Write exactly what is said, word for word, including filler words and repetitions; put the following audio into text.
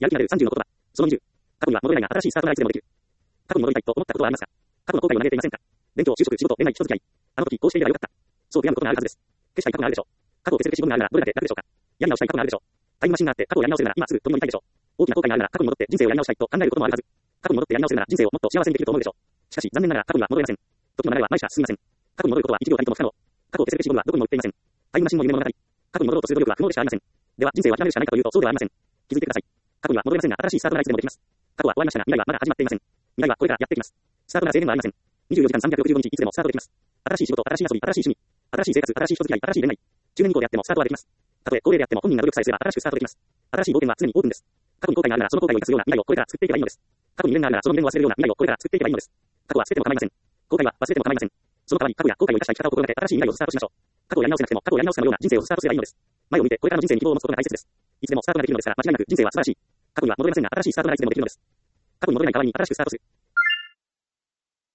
やる気が出るさんじゅうの言葉。そのにじゅう。過去には戻れないが新しいスタートがいつでもできる。過去に戻りたいと思ったことはありますか？過去の後悔は嘆いていませんか？勉強、就職、仕事、恋愛、人付き合い。あの時こうしていればよかった。そう悔やむことがあるはずです。消したい過去があるでしょう。過去を消せる消しゴムがあるならどれだけ楽でしょうか？やり直したい過去があるでしょう。タイムマシンがあって過去をやり直せるなら今すぐ取り乗りたいでしょう。大きな後悔があるなら過去に戻って人生をやり直したいと考えることもあるはず。過去に戻ってやり直せるなら人生をもっと幸せにできると思うでしょう。しかし残念ながら過去には戻れません。時の流れは前しか進みません。過去に戻ることは一秒たりとも不可能。過去を消せる消しゴムはどこにも売っていません。タイムマシンの夢物語。過去に戻ろうとする努力は不能でしかありません。では人生は諦めるしかないかというとそうではありません。気づいてください。過去には戻れませんが新しいスタートがいつでもできます。過去は終わりましたが未来はまだ始まっていません。未来はこれからやってきます。スタートが制限はありません。にじゅうよじかんさんびゃくろくじゅうごにちいつでもスタートできます。新しい仕事、新しい遊び、新しい趣味、新しい生活、新しい人付き合い、新しい恋愛。中年以降であってもスタートはできます。たとえ高齢であっても本人が努力さえすれば新しくスタートできます。新しい冒険は常にオープンです。過去に後悔があるならその後悔を生かすような未来をこれから作っていけばいいのです。過去に未練があるならその未練を忘れるような未来をこれから作っていけばいいのです。過去は捨てても構いません。後悔は忘れても構いません。その代わり過去や後悔を生かした生き方を心がけ新しい未来をスタートしましょう。過去をやり直せなくても過去をやり直すかのような人生をスタートすればいいのです。前を見てこれからの人生に希望を持つことが大切です。いつでもスタートができるのですから間違いなく人生は素晴らしい。過去には戻れませんが新しいスタートがいつでもできるのです。過去に戻れない代わりに新しくスタートする。